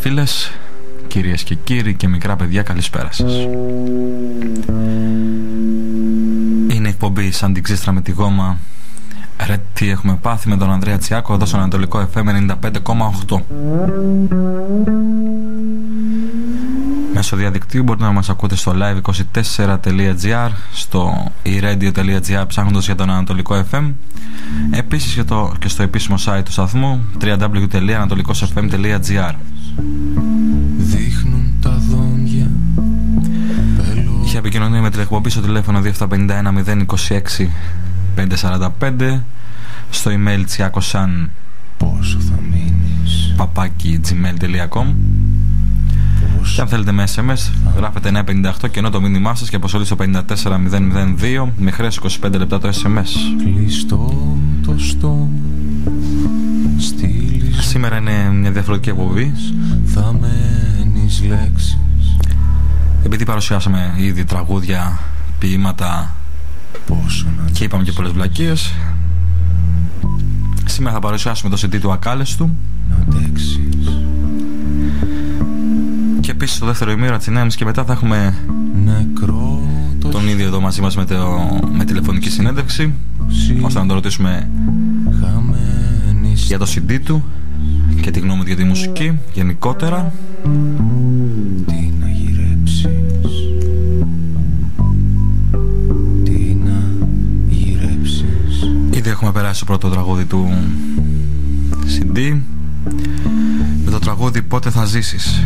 φίλες, κυρίες και κύριοι και μικρά παιδιά, καλησπέρα σας. Είναι η εκπομπή Σαν την ξύστρα με τη γόμα. Ρε τι έχουμε πάθει, με τον Ανδρέα Τσιάκο εδώ στο Ανατολικό FM 95,8. Μέσω διαδικτύου μπορείτε να μας ακούτε στο live24.gr, στο e-radio.gr ψάχνοντας για τον Ανατολικό FM. Επίσης και στο επίσημο site του σταθμού www.anatolikosfm.gr. Δείχνουν τα δόντια. Είχε επικοινωνία με τηλεκπομπή στο τηλέφωνο 2751-026-545, στο email tsiakosan @gmail.com. Και αν θέλετε με SMS γράφετε 958 και ενώ το μήνυμά σας και αποστολή στο 54002 με χρέος 25 λεπτά το SMS. Κλειστό το στόμα. Σήμερα είναι μια διαφορετική εκπομπή. Θα μένεις λέξεις. Επειδή παρουσιάσαμε ήδη τραγούδια, ποίηματα και είπαμε και πολλές βλακίες, σήμερα θα παρουσιάσουμε το CD του Ακάλεστου και επίσης το δεύτερο ημίωρο της και μετά θα έχουμε τον ίδιο εδώ μαζί μας με τηλεφωνική συνέντευξη, ώστε να το ρωτήσουμε για το CD του και τη γνώμη του για τη μουσική γενικότερα. Τι να γυρέψεις, τι να γυρέψεις. Ήδη έχουμε περάσει το πρώτο τραγούδι του CD με το τραγούδι «Πότε θα ζήσεις».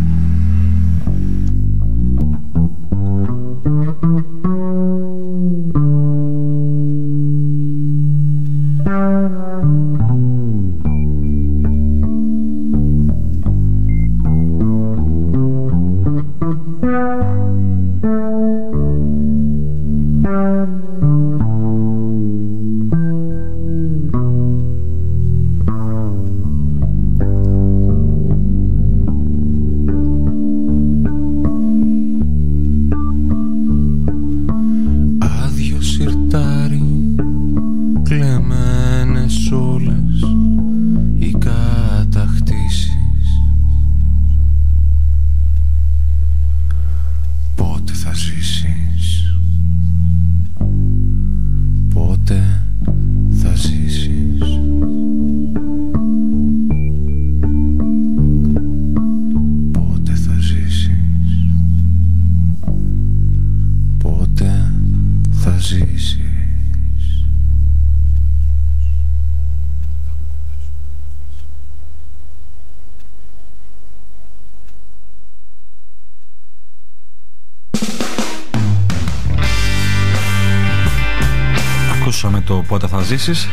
Με το «Πότε θα ζήσεις».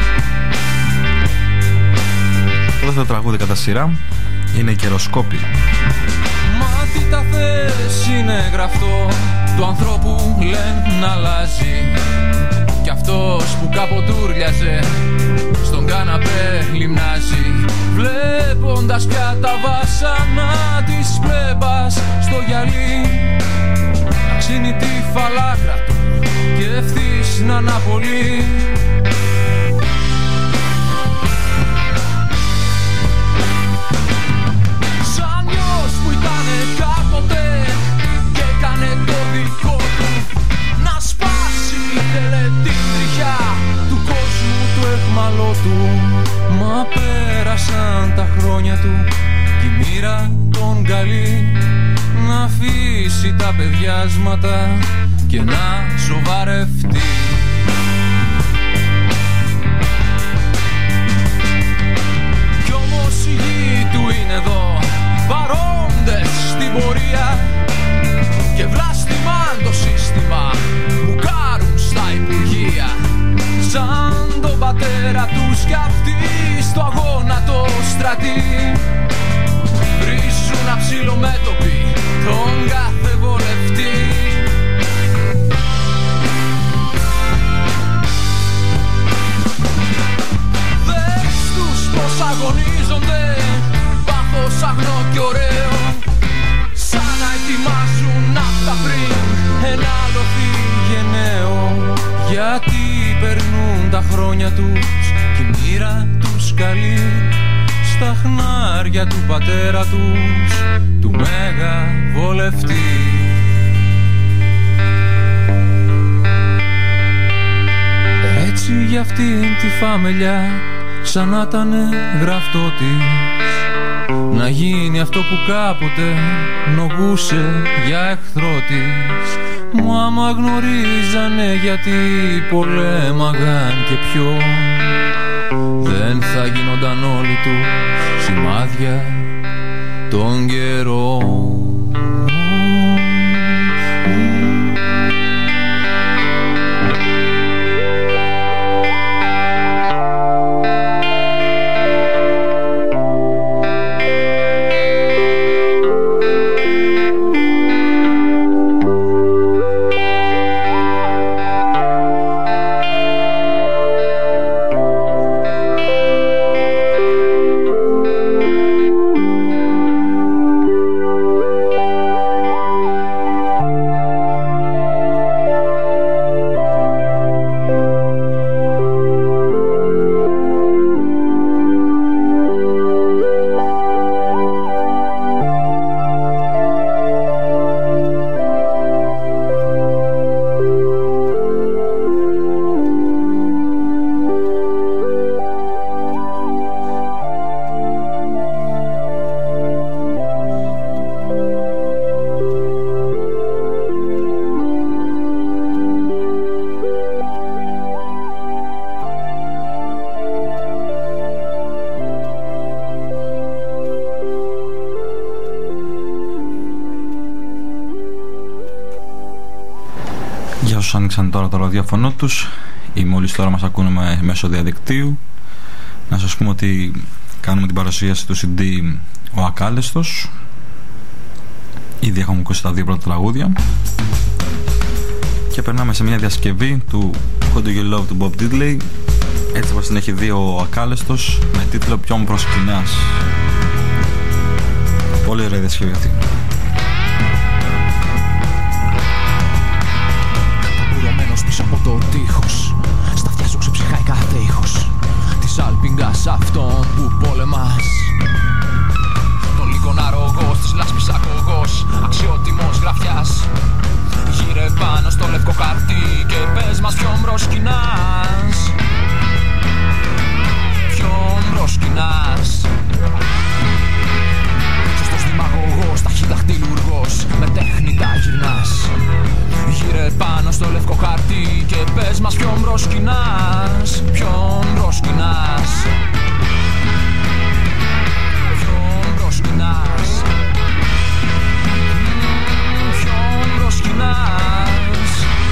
Το δεύτερο τραγούδι κατά σειρά είναι η «Καιροσκόπη». Μα τι τα θες είναι γραφτό, του ανθρώπου λένε να αλλάζει. Κι αυτός που κάποτε ούρλιαζε στον καναπέ λιμνάζει, βλέποντας πια τα βάσανα της πλέπας στο γυαλί να ξύνει τη φαλάκρα του και ευθύς να αναπολύει. Σαν γιος που ήτανε κάποτε και έκανε το δικό του να σπάσει, ήθελε την τριχιά του κόσμου του εχμαλώτου. Μα πέρασαν τα χρόνια του κι η μοίρα τον καλεί να αφήσει τα παιδιάσματα και να σοβαρευτεί. Κι όμως οι γη του είναι εδώ, παρόντες στην πορεία, και βλάστημαν το σύστημα, μπουκάρουν στα υπουργεία. Σαν τον πατέρα τους κι αυτοί στο αγώνα το στρατή, βρίζουν αψιλομέτωποι τον κάθε βολευτή. Πως αγωνίζονται, πάθος αγνό και ωραίο, σαν να ετοιμάζουν ναύτα πριν ένα λοθή γενναίο. Γιατί περνούν τα χρόνια τους κι η μοίρα τους καλεί στα χνάρια του πατέρα τους, του μέγα βολευτή. Έτσι για αυτήν τη φαμελιά σαν να ήταν γραφτό της, να γίνει αυτό που κάποτε νογούσε για εχθρό της. Μου άμα γνωρίζανε γιατί πολέμαγαν και ποιον, δεν θα γίνονταν όλοι τους σημάδια των καιρών. Άνοιξαν τώρα το ραδιόφωνο τους ή μόλις τώρα μας ακούνε μέσω διαδικτύου, να σας πούμε ότι κάνουμε την παρουσίαση του CD Ο Ακάλεστος. Ήδη έχουμε ακούσει τα δύο πρώτα τραγούδια και περνάμε σε μια διασκευή του How Do You Love του Bob Diddley. Έτσι όπως την έχει δει ο Ακάλεστος, με τίτλο Ποιον προσκυνάς. Πολύ ωραία διασκευή αυτή. Πίσω από το τείχος, στα αυτιά σου ξεψυχάει κάθε ήχος της άλπιγγας αυτόν που πολεμάς. Τον λύκον αρρωγός, της λάσπης αγωγός, αξιότιμος γραφιάς. Γύρε πάνω στο λευκό χαρτί και πες μας ποιον προσκυνάς. Ποιον προσκυνάς. Σωστός δημαγωγός, ταχυδαχτυλουργός, με τέχνη τα γυρνάς. Γύρε πάνω στο λευκό χαρτί και πες μας ποιον προσκυνάς. Ποιον προσκυνάς. Ποιον προσκυνάς. Ποιον προσκυνάς.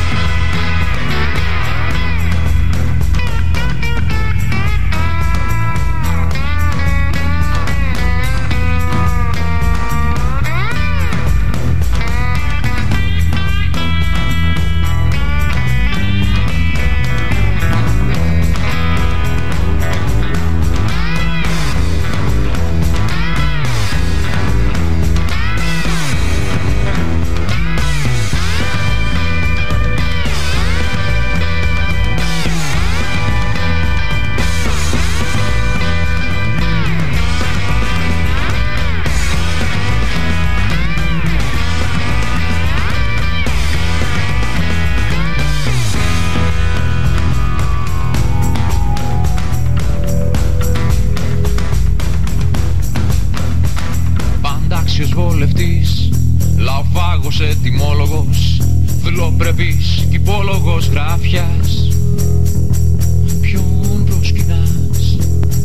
Ετοιμόλογος, φιλοπρεπής κι υπόλογος γράφιας. Ποιον προσκυνάς.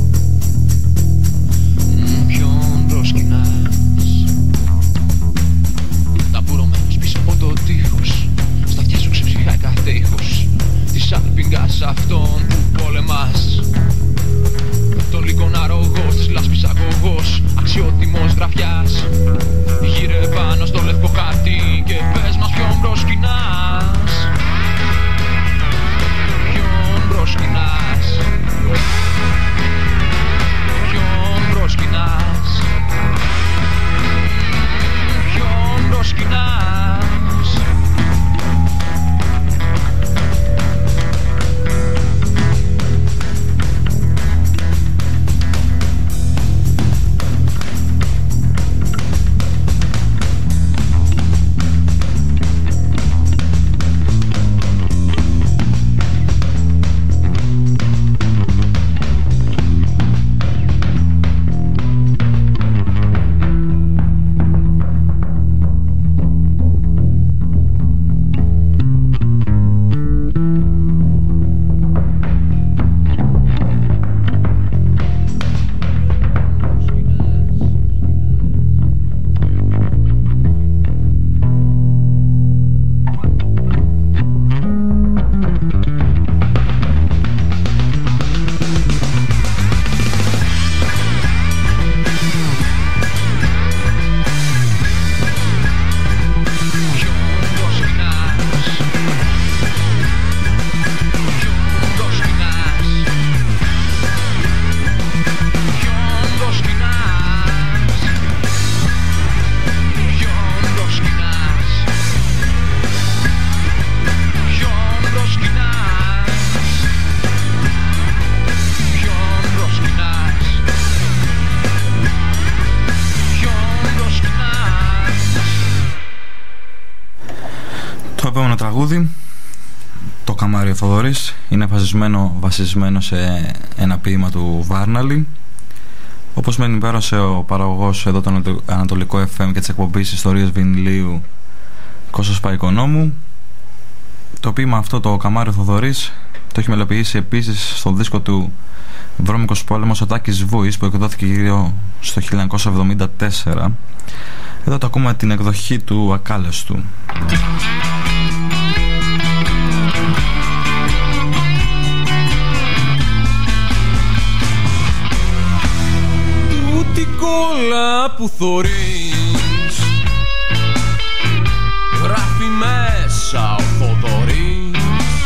Ποιον προσκυνάς. Ταμπουρωμένος πίσω από το τείχος, στα αυτιά σου ξεψυχάει κάθε ήχος της άλπιγγας αυτόν που πολεμάς. Τον λύκον αρρωγός, της λάσπης αγωγός, αξιότιμος γραφιάς. Γύρε πάνω στο λευκό χαρτί και πες μας ποιον προσκυνάς. Ποιον προσκυνάς. Ποιον προσκυνάς. Ποιον προσκυνάς. τραγούδι. Το Καμάριο Θοδωρής είναι βασισμένο σε ένα ποίημα του Βάρναλη. Όπως με ενημέρωσε ο παραγωγός εδώ το Ανατολικό FM και της εκπομπής Ιστορίες Βινιλίου, Κώστας Παϊκονόμου, το ποίημα αυτό, το Καμάριο Θοδωρής, το έχει μελοποιήσει επίσης στο δίσκο του Βρώμικος Πόλεμος ο Τάκης Βούης, που εκδόθηκε γύρω στο 1974. Εδώ το ακούμε την εκδοχή του Ακάλεστου. Τούτη κόλλα που θωρείς γράφει μέσα ο Θοδωρής,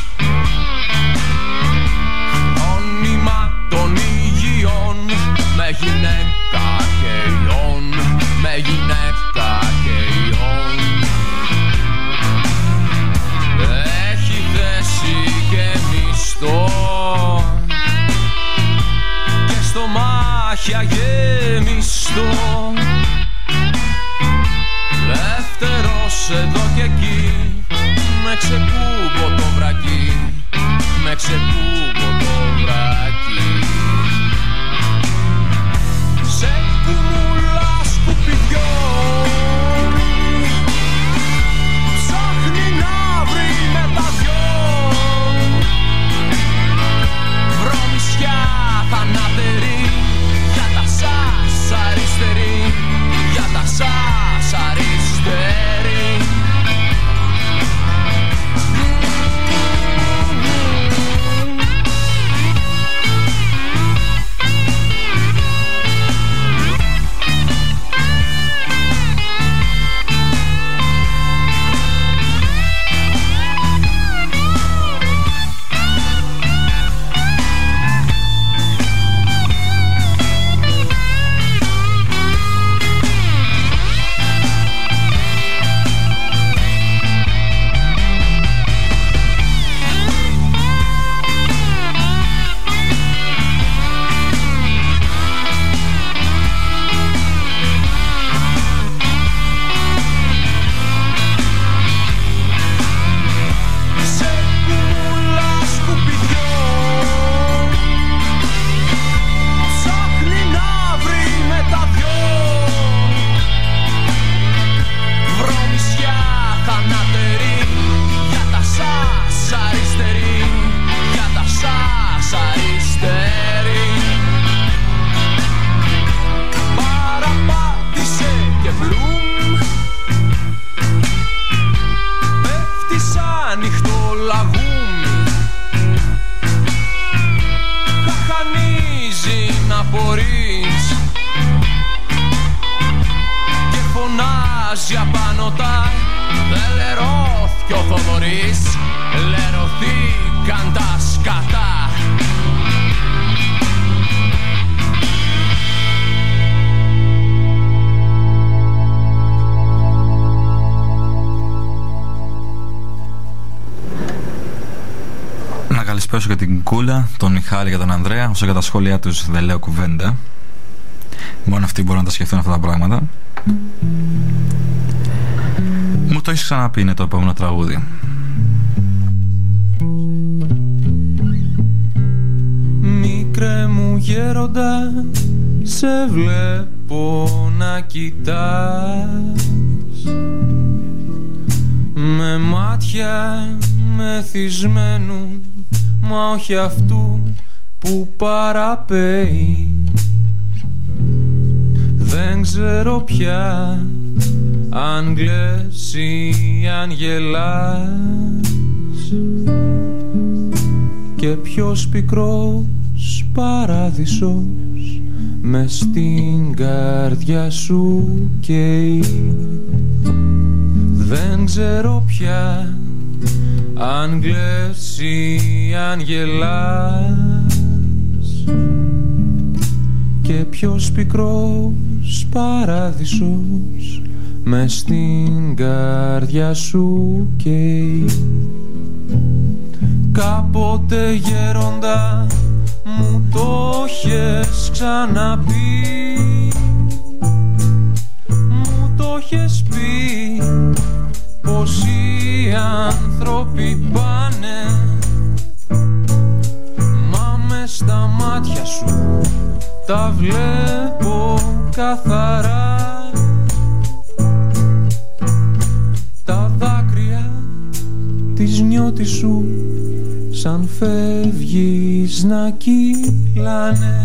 όνειμα των υγειών, με γυναίκα και ιών, με γυναίκα και ιών. Έχει θέση και μισθό και στο μάχια γεμιστό, δεύτερος εδώ και εκεί, με ξεκούμπω το βρακί, με ξεκούμπω το βρακί. Σε κουμούλα σκουπιδιών ψάχνει να βρει μεταδιών, βρωμισιά θανάτερη για τα σας αριστερή, για τα σας αριστερή. Καλησπέσω και την Κούλα, τον Μιχάλη και τον Ανδρέα. Όσο για τα σχόλιά τους δεν λέω κουβέντα. Μόνο αυτοί μπορούν να τα σκεφτούν αυτά τα πράγματα. Μου το έχεις ξαναπεί, είναι το επόμενο τραγούδι. Μικρέ μου γέροντα, σε βλέπω να κοιτάς με μάτια μεθυσμένου, μα όχι αυτού που παραπέει. Δεν ξέρω πια αν κλαις ή αν γελάς, και ποιος πικρός παράδεισος μες στην καρδιά σου καίει. Δεν ξέρω πια αν κλαις ή αν γελάς, και ποιος πικρός παράδεισος μες στην καρδιά σου καίει. Κάποτε γέροντα μου το έχεις ξαναπεί, μου το έχεις πει πως οι άνθρωποι πάνε, μα μες στα μάτια σου τα βλέπω καθαρά. Τα δάκρυα της νιώτης σου σαν φεύγεις να κύλανε.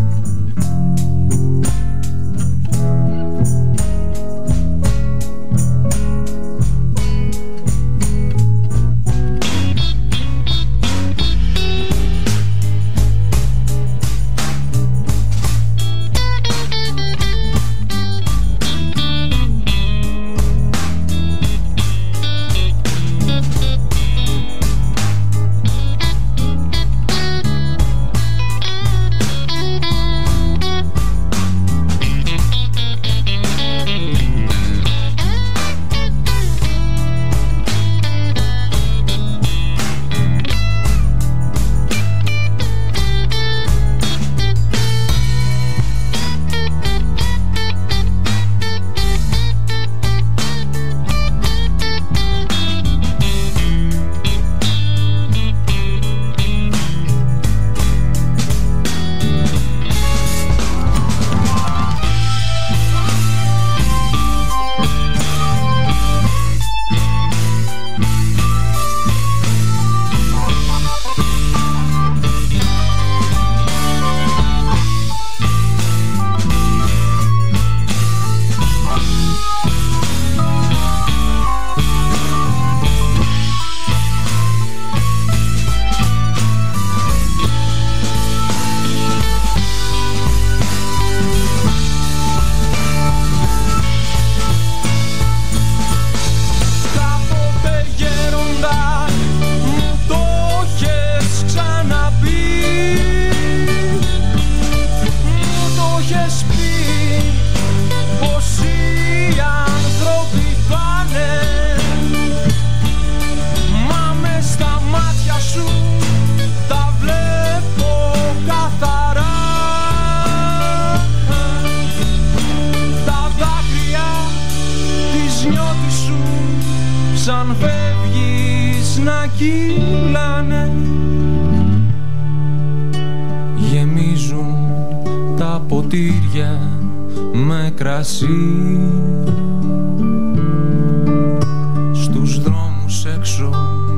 Στους δρόμους έξω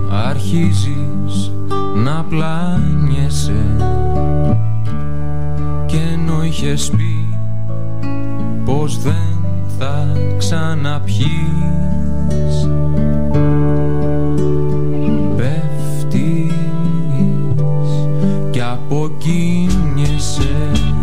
αρχίζεις να πλάνιεσαι, και ενώ είχες πει πως δεν θα ξαναπιείς, πέφτεις και αποκοίνιεσαι.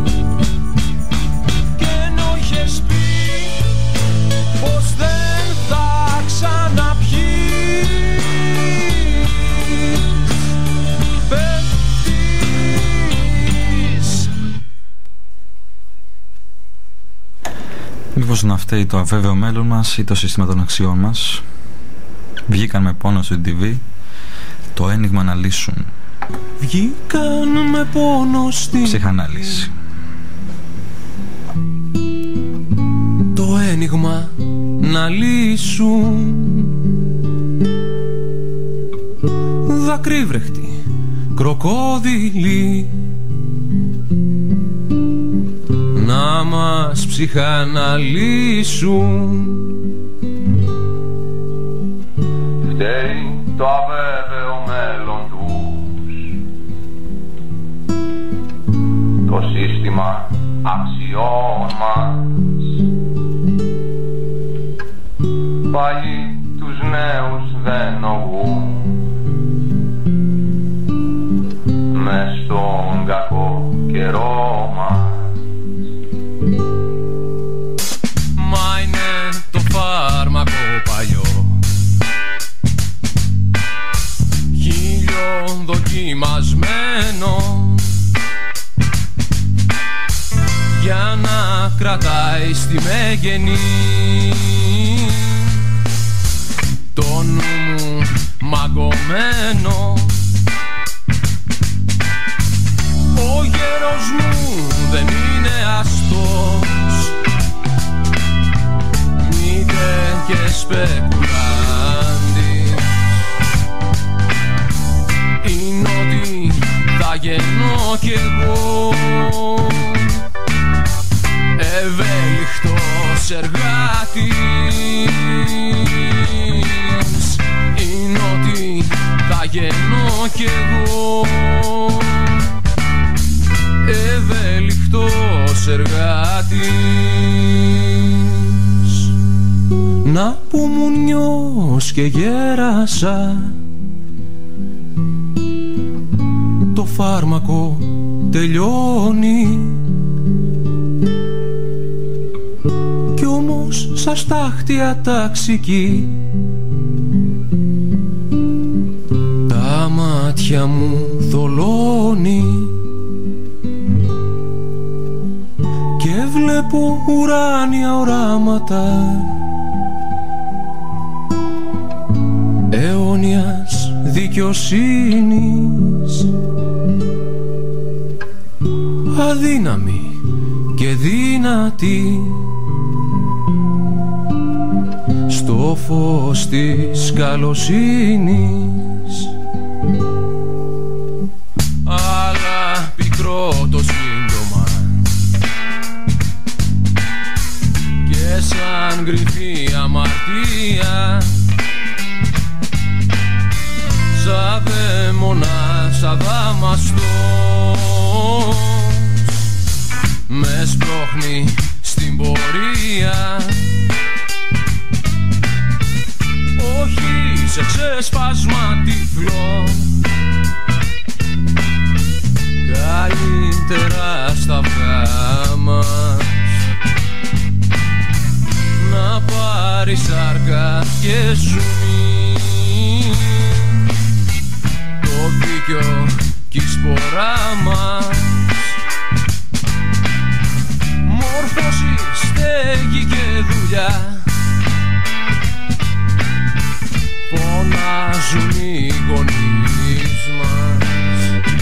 Μήπως να φταίει το αβέβαιο μέλλον μας ή το σύστημα των αξιών μας? Βγήκαν με πόνο στο TV το ένιγμα να λύσουν. Βγήκαν με πόνο στην ψυχανάλυση. Το ένιγμα να λύσουν. Δακρύβρεχτοι κροκόδιλοι να μας ψυχαναλύσουν. Φταίει το αβέβαιο μέλλον τους, το σύστημα αξιών μας. Πάλι τους νέους δεν ογούν μες στον κακό καιρό μας. Μα είναι το φάρμακο παλιό, χίλιο δοκιμασμένο, για να κρατάει στη μέγενη το νου μου μαγκωμένο. Ο γέρος μου δεν είναι αστός, μήτε και σπεκουλάς. θα γεννώ κι εγώ. Ευέλικτος εργάτης είναι ότι θα γεννώ κι εγώ. Ευέλικτος εργάτης. Να που μου νιώσ και γέρασα, το φάρμακο τελειώνει κι όμως σαν στάχτια ταξική τα μάτια μου θολώνει και βλέπω ουράνια οράματα αιώνιας δικαιοσύνης. Αδύναμη και δυνατή στο φως της καλοσύνης, αλλά πικρό το σύντομα και σαν κρυφή αμαρτία, σαν δαίμονα, σαν δάμαστος με σπρώχνει στην πορεία. Όχι σε ξέσπασμα τυφλό, καλύτερα στα αυγά μας να πάρει σάρκα και ζουμί, το δίκιο κι η σπορά μας. Μόρφωση, στέγη και δουλειά, φωνάζουν οι γονείς μας,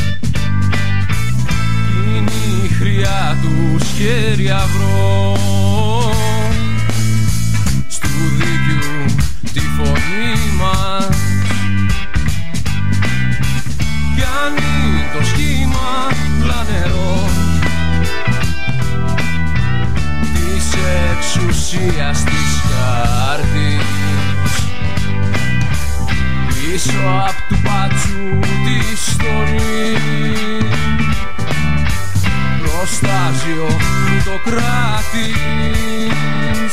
είναι η χρειά τους χέρια βρω, στου δίκιου τη φωνή μας. Πιάνει το σχήμα λανερό της εξουσίας της χάρτης, πίσω απ' του πατσού τη στολή, προστάζιο πλουτοκράτης,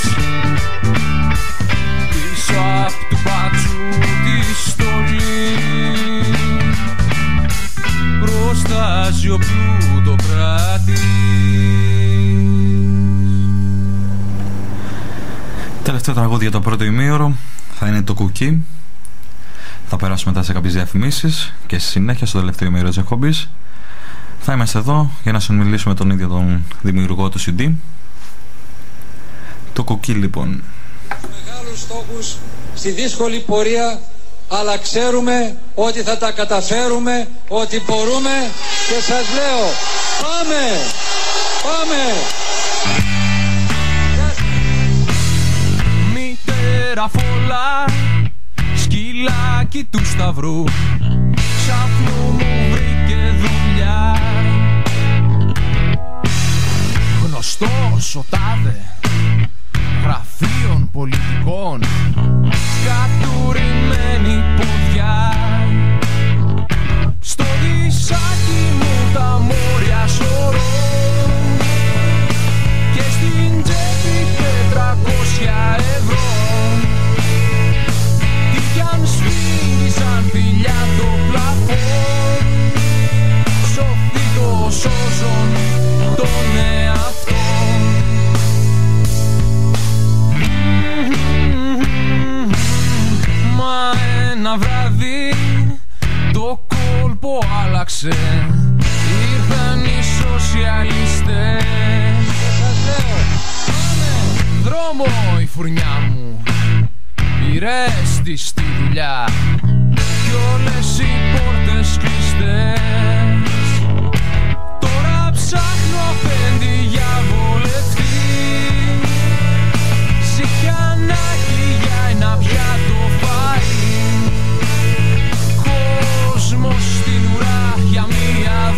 πίσω απ' του πατσού τη στολή, προστάζιο πλουτοκράτης. Τελευταίο τραγούδι για το πρώτο ημίωρο θα είναι το Κουκί. Θα περάσουμε μετά σε κάποιες διαφημίσεις και στη συνέχεια στο τελευταίο ημίωρο της εκπομπής θα είμαστε εδώ για να συνομιλήσουμε τον ίδιο τον δημιουργό του CD. Το Κουκί λοιπόν. Μεγάλους στόχους στη δύσκολη πορεία, αλλά ξέρουμε ότι θα τα καταφέρουμε, ότι μπορούμε και σας λέω πάμε, πάμε. Μητέρα φωλά, σκυλάκι του Σταυρού, ξαφνού μου βρήκε δουλειά. Γνωστός ο τάδε γραφείων πολιτικών, κατουρημένη ποδιά. Στο δισάκι μου τα μόρια σωρώ και στην τσέπη 400 ευρώ. Τι κι αν σφίγγισαν φιλιά το πλαφόν, σωθεί το σώζον τον εαυτόν. Μα ένα βράδυ το κόλπο άλλαξε, ήρθαν οι σοσιαλιστές. Και σας λέω πάμε. Δρόμο η φουρνιά μου πήρες τη στη δουλειά κι όλες οι πόρτες κλειστές. Τώρα ψάχνω απέντη για βολευτή, ζητιανάκι για ένα πιάτο φαΐ, κόσμος στην ουρά για μία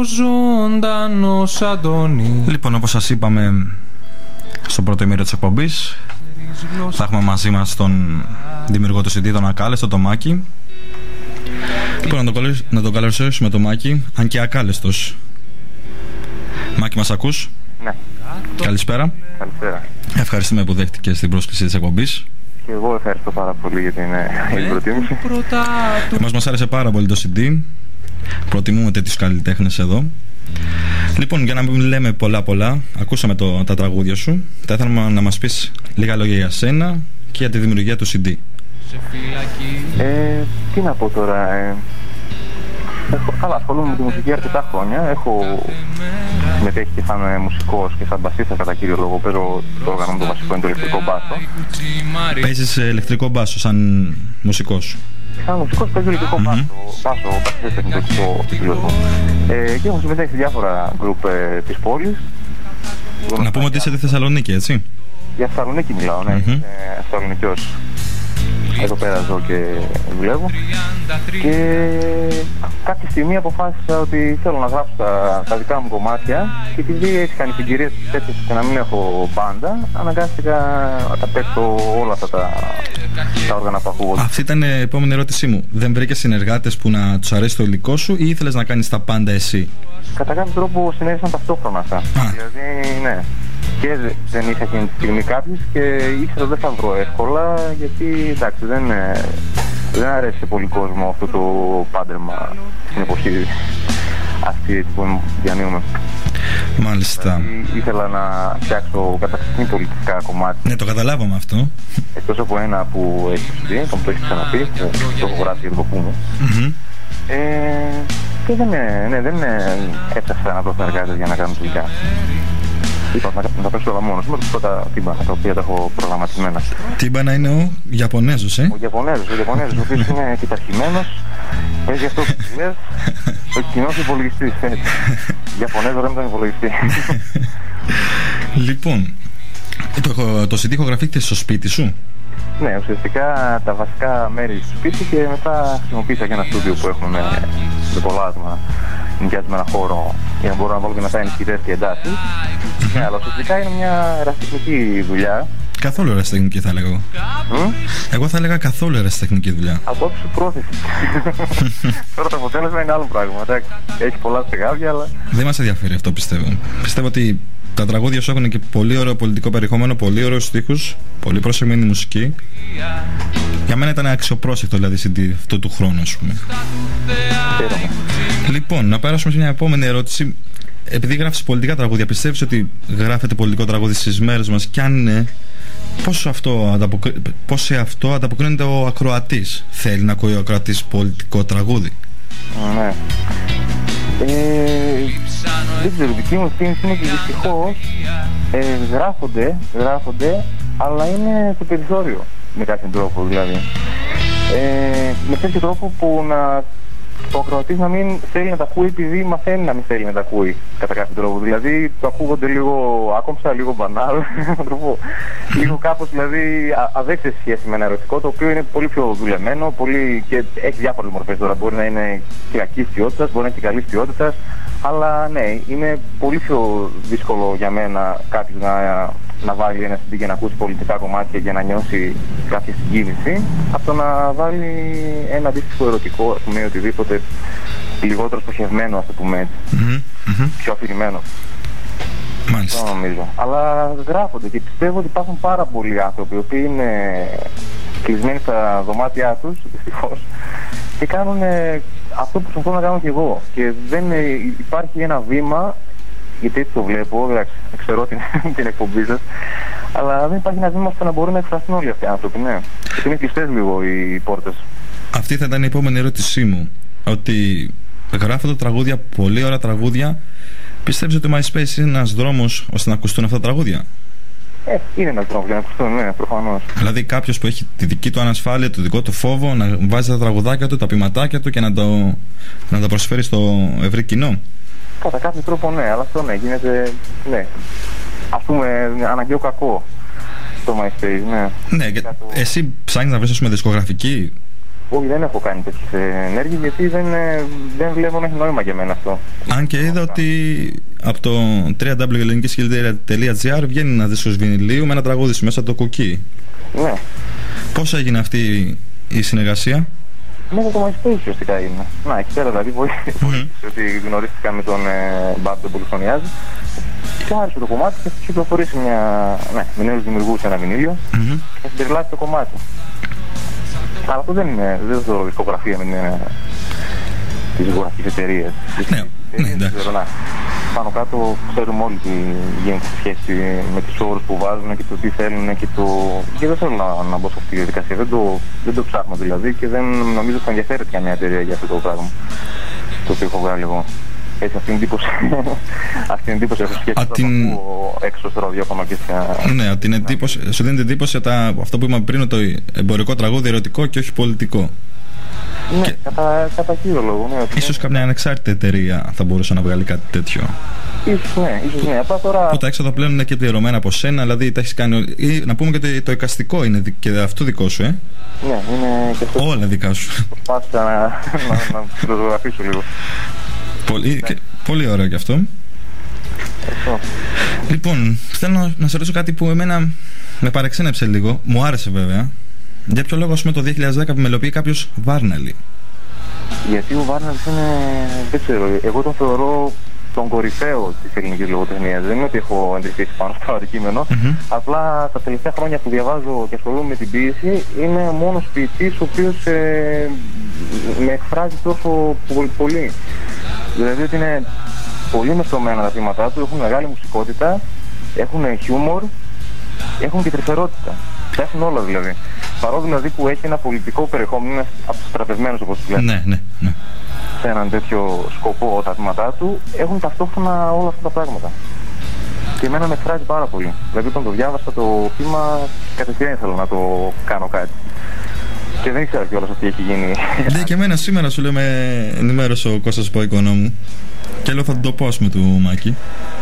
ζωντανός Αντώνη. Λοιπόν, όπως σας είπαμε στο πρώτο ημίρο της εκπομπής, θα έχουμε μαζί μας τον δημιουργό του CD, τον Ακάλεστο, τον Μάκη. Λοιπόν, να τον καλωσορίσουμε το Μάκη, αν και ακάλεστος. Μάκη, μας ακούς? Ναι. Καλησπέρα. Καλησπέρα. Ευχαριστούμε που δέχτηκες την πρόσκληση της εκπομπής. Και εγώ ευχαριστώ πάρα πολύ για την προτίμηση. Μας άρεσε πάρα πολύ το CD. Προτιμούμε τέτοιους καλλιτέχνες εδώ. Λοιπόν, για να μην λέμε πολλά, ακούσαμε τα τραγούδια σου. Θα ήθελα να μας πεις λίγα λόγια για σένα και για τη δημιουργία του CD. Τι να πω τώρα. Καλά, ασχολούμαι με τη μουσική αρκετά χρόνια. Έχω συμμετέχει και σαν μουσικός και σαν μπασίστα κατά κύριο λόγο. Παίζω το όργανο μου το βασικό είναι το ηλεκτρικό μπάσο. Παίζεις ηλεκτρικό μπάσο σαν μουσικός? Σαν μουσικός παίζω ηλεκτρικό μπάσο. Μπασίστα τεχνητό τίτλος μου. Και έχω συμμετέχει σε διάφορα γκρουπ της πόλης. Να πούμε ότι είσαι στη Θεσσαλονίκη, έτσι? Για Θεσσαλονίκη μιλάω, ναι. Θεσσαλονικιός. Εδώ πέρα ζω και δουλεύω. Και κάποια στιγμή αποφάσισα ότι θέλω να γράψω τα δικά μου κομμάτια. Και επειδή είχαν συγκυρίες τέτοιες και να μην έχω μπάντα, αναγκάστηκα να τα παίξω όλα αυτά τα όργανα που ακούγονται. Αυτή ήταν η επόμενη ερώτησή μου. Δεν βρήκες συνεργάτες που να τους αρέσει το υλικό σου ή ήθελες να κάνεις τα πάντα εσύ? Κατά κάποιο τρόπο συνέβησαν ταυτόχρονα αυτά. Δηλαδή, ναι. Και δεν είχα εκείνη τη στιγμή κάποιους και ήξερα δεν θα βρω εύκολα, γιατί εντάξει δεν αρέσει σε πολύ κόσμο αυτό το πάντρεμα στην εποχή αυτή που διανύουμε. Μάλιστα. Ήθελα να φτιάξω καταξυχνή πολιτικά κομμάτια. Ναι, το καταλάβαμε αυτό. Εκτός από ένα που έχει πει, το έχει ξαναπεί, που το έχω γράψει για το πού μου. Και δεν έφτασα να βρω συνεργάτες για να κάνω δουλειά. Είπα να τα παίξω όλα μόνος με τους πρώτα τύμπανα, τα οποία τα έχω προγραμματισμένα. Τύμπανα είναι ο Ιαπωνέζος, Ο Ιαπωνέζος, ο οποίος είναι πειθαρχημένος, έχει αυτό που λες, ο κοινός υπολογιστής, έτσι. Ιαπωνέζος δεν ήταν υπολογιστή. Λοιπόν, το CD ηχογραφήθηκε στο σπίτι σου? Ναι, ουσιαστικά τα βασικά μέρη του σπίτι και μετά χρησιμοποίησα και ένα στούντιο που έχουμε με πολλά άτομα. Νοικιάζουμε ένα χώρο για να μπορώ να βάλω και μετά ενισχυτές και εντάσεις. Ναι, αλλά ουσιαστικά είναι μια ερασιτεχνική δουλειά. Καθόλου ερασιτεχνική θα έλεγα εγώ. Εγώ θα έλεγα καθόλου ερασιτεχνική δουλειά. Από όψη πρόθεση. Τώρα το αποτέλεσμα είναι άλλο πράγμα. Εντάξει. Έχει πολλά στεγάδια, αλλά. Δεν μας ενδιαφέρει αυτό, πιστεύω. Πιστεύω ότι τα τραγούδια σου έχουν και πολύ ωραίο πολιτικό περιεχόμενο, πολύ ωραίους στίχους, πολύ προσεγμένη μουσική. Για μένα ήταν αξιοπρόσεκτο δηλαδή αυτό του χρόνου, ας πούμε. Λοιπόν, να περάσουμε σε μια επόμενη ερώτηση. Επειδή γράφεις πολιτικά τραγούδια, πιστεύεις ότι γράφεται πολιτικό τραγούδι στις μέρες μας? Και αν ναι, πώς σε αυτό ανταποκρίνεται ο ακροατής? Θέλει να ακούει ο ακροατής πολιτικό τραγούδι? Ναι. Δεν ξέρω, δική μου εκτίμηση είναι ότι δυστυχώς γράφονται, αλλά είναι στο περιθώριο με κάποιον τρόπο δηλαδή. Με τέτοιο τρόπο που ο ακροατής να μην θέλει να τα ακούει επειδή μαθαίνει να μην θέλει να τα ακούει κατά κάποιο τρόπο. Δηλαδή το ακούγονται λίγο άκομψα, λίγο μπανάλ, λίγο κάπως δηλαδή αδέξια σχέση με ένα ερωτικό, το οποίο είναι πολύ πιο δουλεμένο και έχει διάφορες μορφές τώρα. Μπορεί να είναι και κακής ποιότητας, μπορεί να είναι και καλής ποιότητας, αλλά ναι, είναι πολύ πιο δύσκολο για μένα κάποιος να βάλει ένα CD και να ακούσει πολιτικά κομμάτια και να νιώσει κάποια συγκίνηση, από το να βάλει ένα αντίστοιχο ερωτικό, ας πούμε, οτιδήποτε λιγότερο στοχευμένο, ας το πούμε έτσι. Πιο αφηρημένο. Μάλιστα. Αυτό νομίζω. Αλλά γράφονται και πιστεύω ότι υπάρχουν πάρα πολλοί άνθρωποι οι οποίοι είναι κλεισμένοι στα δωμάτια τους, δυστυχώς, και κάνουν αυτό που προσπαθώ να κάνω κι εγώ. Και δεν υπάρχει ένα βήμα, γιατί έτσι το βλέπω, ξέρω την εκπομπή σας, αλλά δεν υπάρχει ένα βήμα ώστε να μπορούν να εκφραστούν όλοι αυτοί οι άνθρωποι, ναι. Γιατί είναι κλειστές λίγο οι πόρτες. Αυτή θα ήταν η επόμενη ερώτησή μου. Ότι γράφονται τραγούδια, πολύ ωραία τραγούδια. Πιστεύεις ότι το MySpace είναι ένας δρόμος ώστε να ακουστούν αυτά τα τραγούδια? Είναι ένας δρόμος για να ακουστούν, ναι, προφανώς. Δηλαδή κάποιος που έχει τη δική του ανασφάλεια, το δικό του φόβο, να βάζει τα τραγουδάκια του, τα ποιηματάκια του και να τα προσφέρει στο ευρύ κοινό. Κατά κάποιο τρόπο ναι, αλλά αυτό ναι, γίνεται, ναι, ας πούμε, αναγκαίο κακό το MySpace, ναι. Ναι, εσύ ψάχνεις να βρεις, ας πούμε, δισκογραφική? Όχι, δεν έχω κάνει τέτοιες ενέργειες γιατί δεν βλέπω να έχει νόημα για μένα αυτό. Αν και είδα ότι από το www.ελληνικησκελτήρια.gr βγαίνει ένα δίσκος βινιλίου με ένα τραγούδι σου μέσα, το κουκί. Ναι. Πώς έγινε αυτή η συνεργασία? Μέσα το MySpace ουσιαστικά είναι. Να, εκεί πέρα δηλαδή βοήθησε ότι γνωρίστηκα με τον Μπάρτο Πολυφωνιάζη. Και άρεσε το κομμάτι και έχει κυκλοφορήσει με νέους δημιουργούς ένα βινίλιο και συμπεριλάβει το κομμάτι. Αλλά αυτό δεν θεωρώ δισκογραφία με την έννοια της δισκογραφικής εταιρείας. Ναι, εντάξει. Πάνω κάτω ξέρουμε όλοι τι γίνεται σε σχέση με τις όρους που βάζουν και το τι θέλουν και δεν θέλω να μπω σε αυτή τη διαδικασία. Δεν το ψάχνω δηλαδή και δεν νομίζω ότι θα ενδιαφέρεται καμία εταιρεία για αυτό το πράγμα το οποίο έχω βγάλει εγώ. Έτσι, αυτή την εντύπωση έχω σχέση με το έξω στο ραδιόφωνο και ναι, την εντύπωση, σου δίνει την εντύπωση αυτό που είπαμε πριν, το εμπορικό τραγούδι ερωτικό και όχι πολιτικό. Ναι, και κατά κύριο λόγο. Ναι, ίσως καμιά ανεξάρτητη εταιρεία θα μπορούσε να βγάλει κάτι τέτοιο. Ίσως ναι. Απλά τώρα... Που τα έξοδα πλέον είναι και πληρωμένα από σένα, δηλαδή τα έχεις κάνει. Ή να πούμε και το εικαστικό είναι και αυτό δικό σου, Ναι, είναι και αυτό. Όλα δικά σου. Προσπάθησα να φωτογραφίσω λίγο. Πολύ ωραίο κι αυτό. Λοιπόν, θέλω να σε ρωτήσω κάτι που εμένα με παρεξένεψε λίγο. Μου άρεσε βέβαια. Για ποιο λόγο, ας πούμε, το 2010 που μελοποιεί κάποιος Βάρναλη? Γιατί ο Βάρναλης είναι, δεν ξέρω, εγώ τον θεωρώ τον κορυφαίο της ελληνικής λογοτεχνίας. Δεν είναι ότι έχω εντρυφήσει πάνω στο αντικείμενο. Απλά τα τελευταία χρόνια που διαβάζω και ασχολούμαι με την ποίηση, είναι ο μόνος ποιητής ο οποίος με εκφράζει τόσο πολύ. Δηλαδή ότι είναι πολύ μεστρωμένα τα ποίηματά του, έχουν μεγάλη μουσικότητα, έχουν χιούμορ, έχουν και τρυφερότητα. Τα έχουν όλα δηλαδή. Παρόλο δηλαδή που έχει ένα πολιτικό περιεχόμενο, είναι αποστρατευμένος όπως λένε. Ναι. Σε έναν τέτοιο σκοπό τα ποίηματά του, έχουν ταυτόχρονα όλα αυτά τα πράγματα. Και εμένα με εκφράζει πάρα πολύ. Δηλαδή όταν το διάβασα το ποίημα, κατευθείαν ήθελα να το κάνω κάτι. Και δεν ήξερα κιόλας ότι έχει γίνει. Ναι, και εμένα σήμερα σου λέω με ενημέρωσε ο Κώστας Ποϊκονό μου. Και λέω θα το πω με του Μάκη.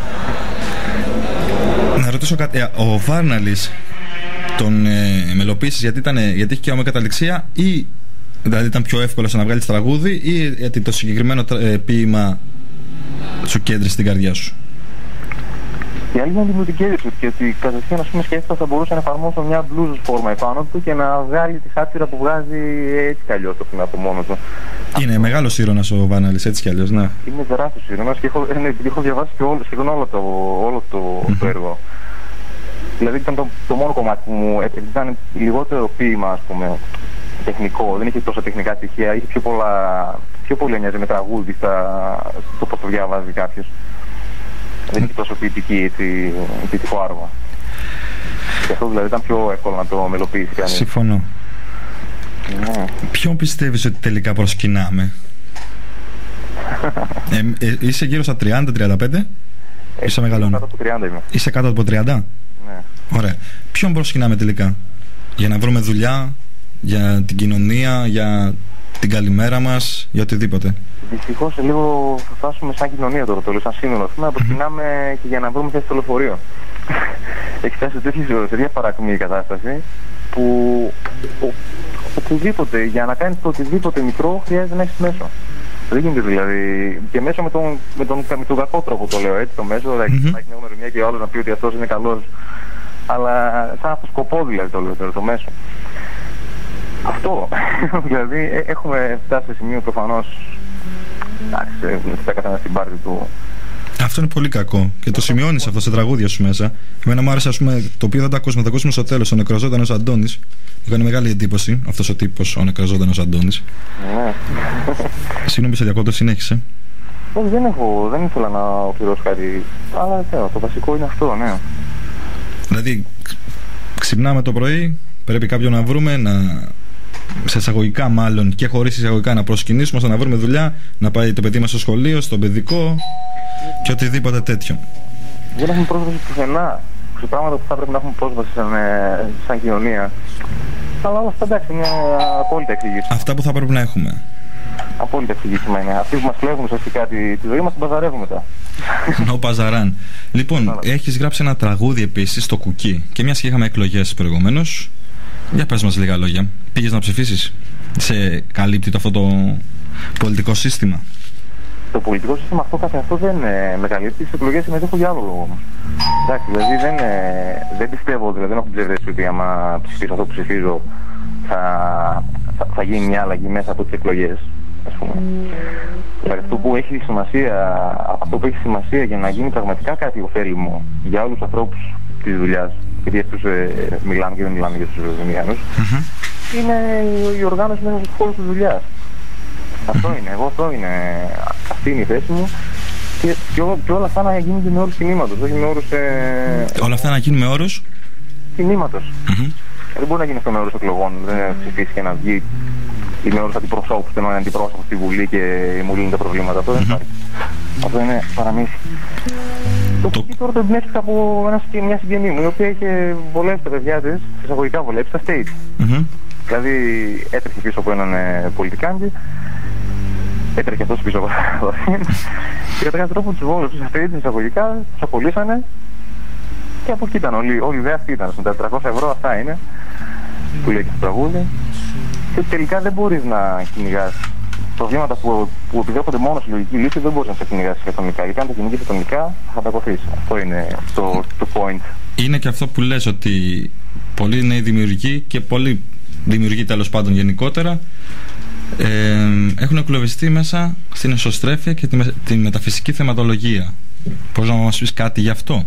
Να ρωτήσω κάτι. Ο Βάρναλης τον μελοποίησες γιατί είχε και ομοκαταληξία, ή δηλαδή ήταν πιο εύκολο να βγάλεις τραγούδι, ή γιατί το συγκεκριμένο ποίημα σου κέντρισε την καρδιά σου? Η άλλη είναι την κέντρισε και ότι κατευθείαν σκέφτηκα θα μπορούσε να εφαρμόσω μια blues φόρμα επάνω του και να βγάλει τη σάτυρα που βγάζει έτσι κι αλλιώς το ποίημα από μόνο του. Είναι μεγάλος ήρωας ο Βάρναλης έτσι κι αλλιώς, ναι. Είναι τεράστιος ήρωας και έχω διαβάσει και σχεδόν όλο το έργο. Δηλαδή ήταν το μόνο κομμάτι που μου ήταν λιγότερο ποίημα, ας πούμε, τεχνικό, δεν είχε τόσο τεχνικά στοιχεία, είχε πιο πολύ μοιάζει με τραγούδι το πώς το διαβάζει κάποιος. Δεν είχε τόσο ποιητικό άρωμα. Και αυτό δηλαδή ήταν πιο εύκολο να το μελοποιήσει κανείς. Συμφωνώ. Ναι. Ποιον πιστεύεις ότι τελικά προσκυνάμε? Είσαι γύρω στα 30-35? Είσαι μεγαλώνει? Κάτω από 30 είμαι. Είσαι κάτω από 30? Ναι. Ωραία. Ποιον προσκυνάμε τελικά? Για να βρούμε δουλειά, για την κοινωνία, για την καλημέρα μας, για οτιδήποτε? Δυστυχώς σε λίγο θα φτάσουμε σαν κοινωνία τώρα, το λέω σαν σύνολο. Να προσκυνάμε και για να βρούμε θέση στο λεωφορείο. Έχει φτάσει σε τέτοια παρακμή η κατάσταση που οπουδήποτε, για να κάνεις το οτιδήποτε μικρό χρειάζεται να έχεις μέσο. Δεν γίνεται δηλαδή. Και μέσω με τον κακό τρόπο το λέω έτσι, το μέσο. Να έχει μια γνωριμία και ο άλλος να πει ότι αυτός είναι καλός. Αλλά σαν αυτό σκοπό δηλαδή το λέω το μέσο. Αυτό. Δηλαδή έχουμε φτάσει σε σημείο προφανώς. Εντάξει, τα καθένα στην πάρτι του. Αυτό είναι πολύ κακό και το σημειώνεις αυτό σε τραγούδια σου μέσα. Εμένα μου άρεσε, ας πούμε, το οποίο δεν το ακούσουμε, θα ακούσουμε στο τέλος, ο Νεκροζώντανος Αντώνης. Μου έκανε μεγάλη εντύπωση αυτός ο τύπος, ο Νεκροζώντανος Αντώνης. Ναι. Συγγνώμη, σε διακόπτω, συνέχισε. Όχι, δεν ήθελα να οπληρώσω κάτι, αλλά το βασικό είναι αυτό, ναι. Δηλαδή, ξυπνάμε το πρωί, πρέπει κάποιον να βρούμε, σε εισαγωγικά μάλλον και χωρίς εισαγωγικά να προσκυνήσουμε ώστε να βρούμε δουλειά, να πάει το παιδί μας στο σχολείο, στο παιδικό και οτιδήποτε τέτοιο. Δεν έχουμε πρόσβαση πουθενά σε πράγματα που θα πρέπει να έχουμε πρόσβαση σαν κοινωνία. Αλλά όλα αυτά εντάξει, είναι απόλυτα εξήγηση. Αυτά που θα πρέπει να έχουμε. Απόλυτα εξηγήσιμα είναι. Αυτοί που μας κλέβουν ουσιαστικά τη ζωή μας την παζαρεύουν μετά. Ο Παζαράν. Λοιπόν, έχεις γράψει ένα τραγούδι επίσης στο κουκί και μιας και είχαμε εκλογές προηγουμένως. Για πες μας λίγα λόγια. Πήγες να ψηφίσεις? Σε καλύπτει αυτό το πολιτικό σύστημα? Το πολιτικό σύστημα αυτό καθ' αυτό δεν με καλύπτει. Στις εκλογές συμμετέχω για άλλο λόγο όμως. Εντάξει, δηλαδή δεν πιστεύω, δηλαδή δεν έχω την ψευδέστηση ότι άμα ψηφίσω αυτό που ψηφίζω θα γίνει μια αλλαγή μέσα από τις εκλογές, ας πούμε. Δηλαδή αυτό που έχει σημασία για να γίνει πραγματικά κάτι ωφέλιμο για όλους τους ανθρώπους της δουλειάς, γιατί αυτούς μιλάμε και δεν μιλάμε για τους Ελληνιάνους, είναι η οργάνωση μέσα στους χώρους της δουλειάς. Αυτό είναι, αυτή είναι η θέση μου. Και όλα αυτά να γίνονται με όρους κινήματος, όχι με όρους... Όλα αυτά να γίνουν με όρους κινήματος. Δεν μπορεί να γίνει αυτό με όρους εκλογών, δεν ψηφίσει και να βγει ή με όρους αντιπροσώπους, και να είναι αντιπρόσωπος στη Βουλή και μου λύνουν τα προβλήματα. Αυτό δεν υπάρχει. Αυτό είναι παραμύθι. Το εκεί τώρα το εμπνεύστηκα από μια συγγενή μου, η οποία είχε βολέψει τα παιδιά της, εισαγωγικά βολέψει τα stage. Δηλαδή έτρεχε πίσω από έναν πολιτικάντη, έτρεχε αυτός πίσω από αυτήν και κατά κάποιο τρόπο τους βόλεψε στα stage εισαγωγικά, τους απολύσανε και από εκεί ήταν όλη η ιδέα αυτή ήταν. Στα 400 ευρώ αυτά είναι που λέει και στο τραγούδι και τελικά δεν μπορείς να κυνηγάς προβλήματα που επιδέχονται μόνο στη λογική λύση, δεν μπορείς να τα κυνηγάσεις ατομικά. Γιατί αν τα κυνηγείς ατομικά θα τα κοφείς. Αυτό είναι το point. Είναι και αυτό που λες ότι πολλοί νέοι δημιουργοί και πολλοί δημιουργοί τέλος πάντων γενικότερα έχουν εκκλωβιστεί μέσα στην εσωστρέφεια και τη μεταφυσική θεματολογία. Πώς να μας πεις κάτι γι' αυτό?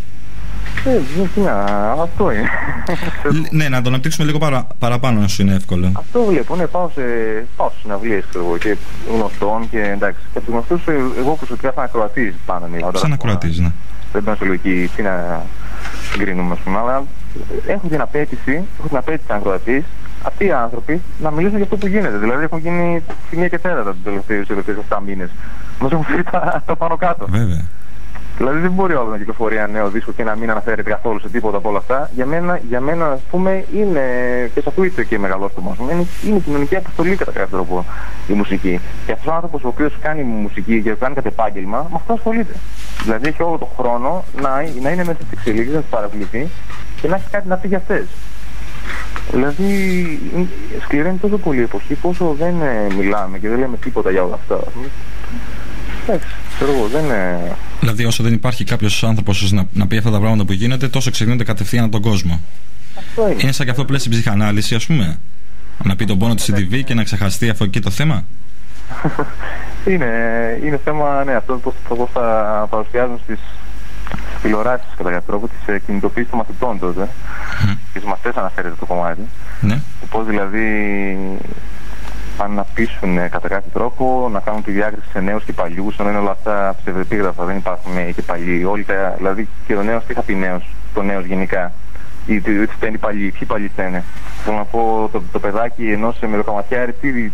Αυτό είναι. Ναι, να το αναπτύξουμε λίγο παραπάνω να σου είναι εύκολο. Αυτό βλέπω, ναι, πάω σε συναυλίες και γνωστών και εντάξει. Και από τους γνωστούς εγώ προσωπικά σαν ακροατής πάνω μιλάω. Σαν ακροατής, ναι. Δεν μπαίνω σε λογική, τι να συγκρίνουμε, ας πούμε, αλλά έχω την απέτηση σαν ακροατής αυτοί οι άνθρωποι να μιλήσουν για αυτό που γίνεται. Δηλαδή έχουν γίνει μία και τέρατα τους τελευταίους 7 μήνες. Μας έχουν φέρει τα πάνω κάτω. Βέβαια. Δηλαδή δεν μπορεί όλο να κυκλοφορεί ένα νέο δίσκο και να μην αναφέρεται καθόλου σε τίποτα από όλα αυτά. Για μένα ας πούμε, είναι, και σε αυτό ήρθε και μεγαλόστομο, είναι κοινωνική αποστολή κατά κάποιο τρόπο η μουσική. Και αυτός ο άνθρωπος ο οποίος κάνει μουσική και κάνει κάτι επάγγελμα, με αυτό ασχολείται. Δηλαδή έχει όλο τον χρόνο να είναι μέσα στις εξελίξεις, να τις παρακολουθεί και να έχει κάτι να πει για αυτές. Δηλαδή σκληραίνει τόσο πολύ η εποχή, πόσο δεν μιλάμε και δεν λέμε τίποτα για όλα αυτά. Εντάξει, ξέρω εγώ, δεν είναι... Δηλαδή, όσο δεν υπάρχει κάποιος άνθρωπος να πει αυτά τα πράγματα που γίνεται, τόσο εξεγνύονται κατευθείαν από τον κόσμο. Αυτό είναι. Είναι σαν και αυτό που λες στην ψυχανάλυση, ας πούμε. Να πει τον πόνο του CDV και να ξεχαστεί αυτό εκεί το θέμα. Είναι θέμα, ναι, αυτό πώς θα παρουσιάζουν στις τηλεοράσεις κατά κάποιο τρόπο, τις κινητοποίησεις των μαθητών τότε. Και στους μαθητές αναφέρεται το κομμάτι. Ναι. Πώς δηλαδή πάνε να πείσουν κατά κάποιο τρόπο, να κάνουν τη διάκριση σε νέους και παλιούς, ενώ είναι όλα αυτά ψευδεπίγραφα, δεν υπάρχουν νέοι και παλιοί. Δηλαδή και ο νέος, τι θα πει νέος, το νέος γενικά, ή τι φταίνει παλιοί, ποιοι παλιοί φταίνε. Θέλω να πω, το παιδάκι ενός μεροκαματιάρη,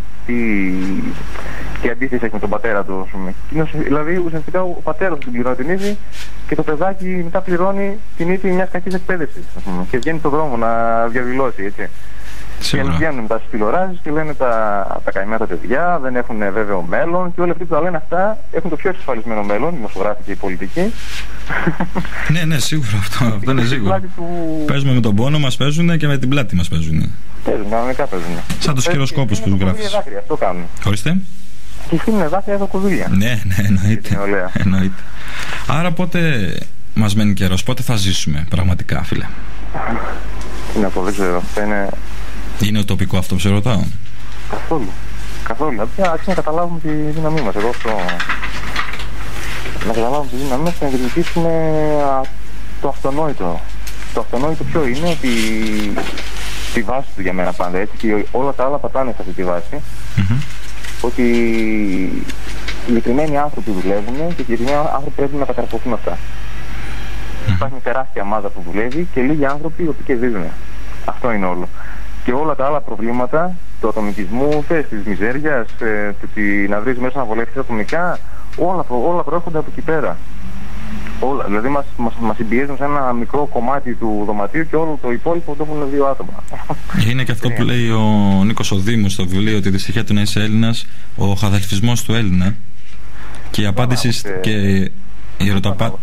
τι αντίθεση έχει με τον πατέρα του, ας πούμε. Δηλαδή ουσιαστικά ο πατέρας του πληρώνει την ύφη και το παιδάκι μετά πληρώνει την ύφη μιας κακής εκπαίδευσης, ας πούμε. Και βγαίνει στον δρόμο να διαδηλώσει, έτσι. Και βγαίνουν μετά στις τηλεοράσεις και λένε τα καημένα τα παιδιά, δεν έχουν βέβαιο μέλλον και όλοι αυτοί που τα λένε αυτά έχουν το πιο εξασφαλισμένο μέλλον, οι δημοσιογράφοι και οι πολιτικοί. Ναι, σίγουρα αυτό είναι σίγουρο. Παίζουμε με τον πόνο μας, παίζουν και με την πλάτη μας παίζουν. Παίζουν, κανονικά παίζουν. Σαν τους χειροσκόπους που γράφεις. Αυτό κάνουν. Ορίστε. Και στείλουν δάκρυα από κουδούλια. Ναι, εννοείται. Άρα πότε μας μένει καιρός, πότε θα ζήσουμε πραγματικά, φίλε? Τι να πω, δεν ξέρω. Είναι ουτοπικό αυτό που σε ρωτάω? Καθόλου. Απλά άρχισε να καταλάβουμε τη δύναμή μας. Εγώ αυτό... Να καταλάβουμε τη δύναμή μας και να διεκδικήσουμε το αυτονόητο. Το αυτονόητο ποιο είναι? Ότι τη βάση του για μένα πάντα, έτσι, και όλα τα άλλα πατάνε σε αυτή τη βάση. Ότι οι συγκεκριμένοι άνθρωποι δουλεύουν και οι συγκεκριμένοι άνθρωποι πρέπει να τα καρποθούν αυτά. Υπάρχει μια τεράστια μάζα που δουλεύει και λίγοι άνθρωποι οι οποίοι κερδίζουν. Αυτό είναι όλο. Και όλα τα άλλα προβλήματα του ατομικισμού, της μιζέριας, να βρεις μέσα να βολεύεις ατομικά, όλα προέρχονται από εκεί πέρα. Όλα. Δηλαδή μας συμπιέζουν σε ένα μικρό κομμάτι του δωματίου και όλο το υπόλοιπο το έχουν δύο άτομα. Είναι και αυτό που λέει ο Νίκος ο Δήμος στο βιβλίο, ότι η δυστυχία του να είσαι Έλληνας, ο χαδελφισμός του Έλληνα. Και η απάντηση και η ερωταπάτη.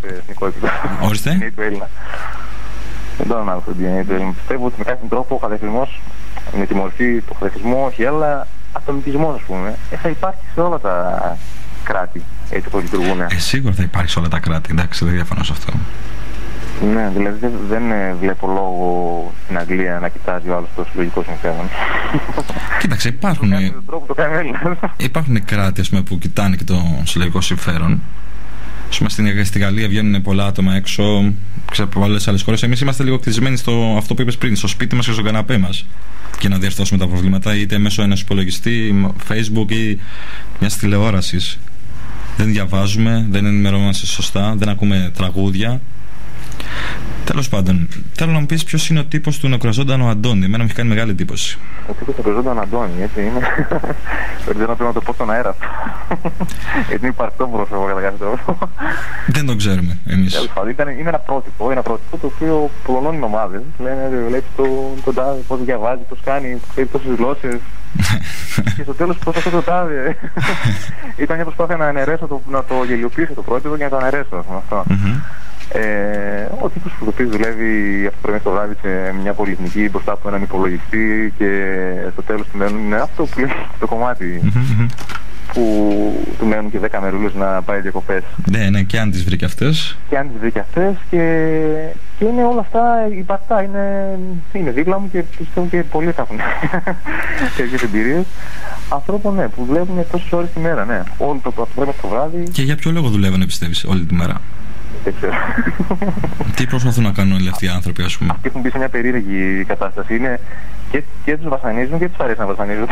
Ορίστε. Δεν το ανάλογα στο DNA του Έλληνα. Πιστεύω ότι με κάποιον τρόπο ο χαδελφισμός με τη μορφή, το χρησμό, όχι, αλλά αυτοματισμός, ας πούμε, θα υπάρχει σε όλα τα κράτη, έτσι που λειτουργούν. Σίγουρα θα υπάρχει σε όλα τα κράτη, εντάξει, δεν διαφωνώ σε αυτό. Ναι, δηλαδή δεν βλέπω λόγο στην Αγγλία να κοιτάζει ο άλλος το συλλογικό συμφέρον. Κοίταξε, υπάρχουν κράτη, ας πούμε, που κοιτάνε και το συλλογικό συμφέρον. Ας πούμε, στη Γαλλία βγαίνουν πολλά άτομα έξω, ξέρω, από άλλες χώρες. Εμείς είμαστε λίγο κλεισμένοι στο αυτό που είπες πριν, στο σπίτι μας και στον καναπέ μας. Και να διορθώσουμε τα προβλήματα είτε μέσω ενός υπολογιστή, Facebook ή μιας τηλεόρασης. Δεν διαβάζουμε, δεν ενημερωνόμαστε σωστά, δεν ακούμε τραγούδια. Τέλος πάντων, θέλω να μου πεις ποιος είναι ο τύπος του νεκροζώντανου Αντώνη. Εμένα μου έχει κάνει μεγάλη εντύπωση. Ο τύπος του νεκροζώντανου Αντώνη, έτσι είναι. Δεν πρέπει να το πω στον αέρα. Γιατί είναι υπαρκτό πρόσωπο κατά κάποιο τρόπο. Δεν το ξέρουμε εμείς. Είναι ένα πρότυπο το οποίο πολλώνει ομάδες. Λένε, βλέπεις τον τάδε, πώς διαβάζει, πώς κάνει, ξέρει τόσες γλώσσες. Και στο τέλος πώς αυτό το τάδε. Ήταν μια προσπάθεια να αναιρέσω, να το γελιοποιήσω το πρότυπο και να το αναιρέσω αυτό. Ο τύπος που το πει δουλεύει αυτό το πρωί το βράδυ σε μια πολυεθνική μπροστά από έναν υπολογιστή και στο τέλος του μένουν είναι αυτό που λέει το κομμάτι που του μένουν και 10 μερούλες να πάει διακοπές. Ναι, και αν τις βρήκε αυτές. Και είναι όλα αυτά υπαρκτά, είναι δίπλα μου και πιστεύω και πολλοί θα έχουν τέτοιες εμπειρίες. Ανθρώπων, ναι, που δουλεύουν τόσες ώρες τη μέρα, ναι. Όλο το πρωί το βράδυ. Και για ποιο λόγο δουλεύουν, πιστεύεις, όλη τη μέρα? Δεν ξέρω. Τι προσπαθούν να κάνουν όλοι αυτοί οι άνθρωποι, ας πούμε? Αυτοί έχουν μπει σε μια περίεργη κατάσταση. Είναι και τους βασανίζουν και τους αρέσει να βασανίζουν.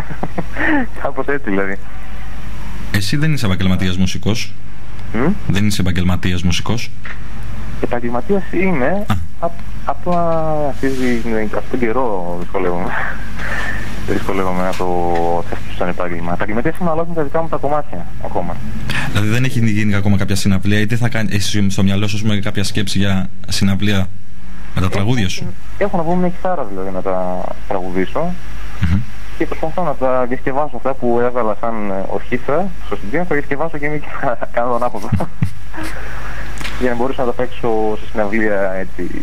Κάπως έτσι δηλαδή. Εσύ δεν είσαι επαγγελματίας μουσικός? Δεν είσαι επαγγελματίας μουσικός? Επαγγελματίας είμαι. Απλά αυτόν τον καιρό δυσκολεύομαι να το θέσω σαν επάγγελμα. Επαγγελματίας είμαι, αλλά με τα δικά μου τα κομμάτια ακόμα. Δηλαδή δεν έχει γίνει ακόμα κάποια συναυλία, ή τι θα κάνει, εσύ στο μυαλό σου κάποια σκέψη για συναυλία με τα τραγούδια σου? Έχω να βγω μια κιθάρα δηλαδή να τα τραγουδήσω και προσπαθώ να τα διασκευάσω αυτά που έβαλα σαν ορχήστρα στο CD, να τα διασκευάσω και να κάνω τον άποδο. Για να μπορέσω να τα παίξω σε συναυλία έτσι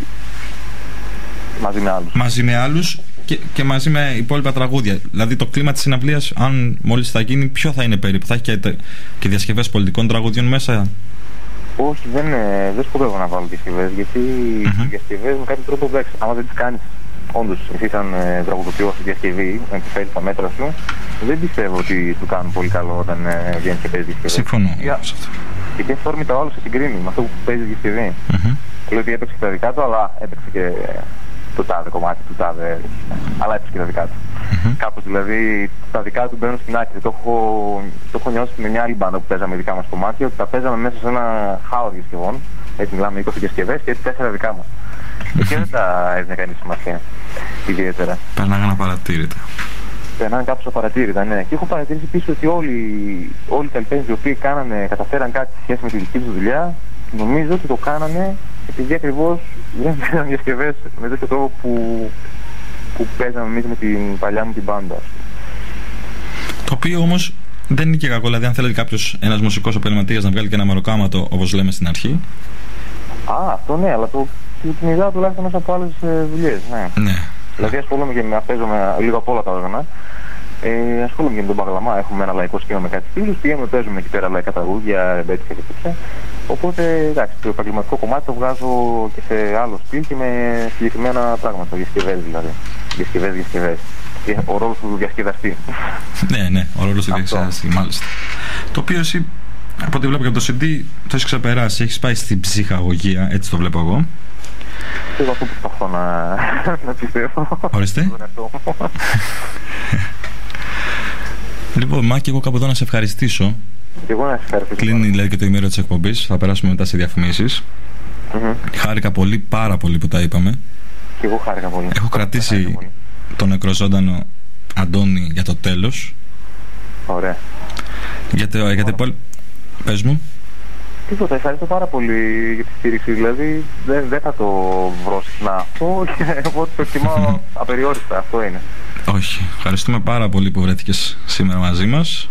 μαζί με άλλους. Και μαζί με υπόλοιπα τραγούδια. Δηλαδή το κλίμα της συναυλίας, αν μόλις θα γίνει, ποιο θα είναι περίπου? Θα έχει και διασκευές πολιτικών τραγουδιών μέσα? Όχι, δεν σκοπεύω να βάλω διασκευές, γιατί οι διασκευές με κάποιο τρόπο εντάξει. Άμα δεν τις κάνεις, όντως, εσύ σαν τραγουδοποιός στη διασκευή, να επιφέρεις τα μέτρα σου, δεν πιστεύω ότι σου κάνουν πολύ καλό όταν βγαίνεις και παίζεις διασκευές. Συμφωνώ. Γιατί αυθόρμητα όλο σε συγκρίνει με αυτό που παίζει διασκευή. Λέω ότι έπαιξε και τα δικά του, αλλά έπαιξε και το τάδε κομμάτι του τάδε, αλλά έπαιξε και τα δικά του. Κάπως δηλαδή τα δικά του μπαίνουν στην άκρη. Το έχω νιώσει με μια άλλη μπάντα που παίζαμε δικά μας κομμάτια, ότι τα παίζαμε μέσα σε ένα χάο διασκευών. Έτσι μιλάμε 20 διασκευές και έτσι 4 δικά μας. Και δεν τα έδινε κανείς σημασία ιδιαίτερα. Περνάγανε απαρατήρητα. Περνάγανε κάπως απαρατήρητα, ναι. Και έχω παρατηρήσει επίσης ότι όλοι οι καλλιτέχνες οι οποίοι καταφέραν κάτι σε σχέση με τη δική τους δουλειά, νομίζω ότι το κάνανε επειδή ακριβώς δεν παίζαν διασκευές με τέτοιο τρόπο που παίζαμε εμείς με την παλιά μου την μπάντα. Το οποίο όμως δεν είναι και κακό. Δηλαδή, αν θέλει ένας μουσικός επαγγελματίας να βγάλει και ένα μεροκάματο, όπως λέμε στην αρχή. Αυτό ναι, αλλά την ιδέα τουλάχιστον μέσα από άλλες δουλειές. Ναι. Δηλαδή, ασχολούμαι και παίζω λίγο από όλα τα όργανα. Ασχολούμαι και με τον Παγλαμά. Έχουμε ένα λαϊκό σκήμα με κάτι φίλους. Πηγαίνουμε, παίζουμε εκεί πέρα λαϊκά τραγούδια, ρεμπέτικα και τέτοια. Οπότε εντάξει, το επαγγελματικό κομμάτι το βγάζω και σε άλλο στυλ και με συγκεκριμένα πράγματα. Διασκευές δηλαδή. Διασκευές. Ο ρόλος του διασκεδαστή. Ναι, ο ρόλος του διασκεδαστή, μάλιστα. Το οποίο εσύ, από ό,τι βλέπω και από το CD, το έχεις ξεπεράσει. Έχεις πάει στην ψυχαγωγία, έτσι το βλέπω εγώ. Εγώ αυτό που προσπαθώ να πιστεύω. Ορίστε. Λοιπόν, Μάκη, εγώ κάπου εδώ να σε ευχαριστήσω. Και εγώ να σε ευχαριστήσω. Κλείνει δηλαδή και το ημέρο της εκπομπής. Θα περάσουμε μετά σε διαφημίσεις. Χάρηκα πάρα πολύ που τα είπαμε. Και εγώ χάρηκα πολύ. Έχω κρατήσει τον νεκροζώντανο Αντώνη για το τέλος. Ωραία. Γιατί πες μου. Τίποτα, ευχαριστώ πάρα πολύ για τη στήριξη. Δηλαδή δεν θα το βρω συχνά αυτό και εγώ το εκτιμάω απεριόριστα. Αυτό είναι. Όχι. Ευχαριστούμε πάρα πολύ που βρέθηκες σήμερα μαζί μας.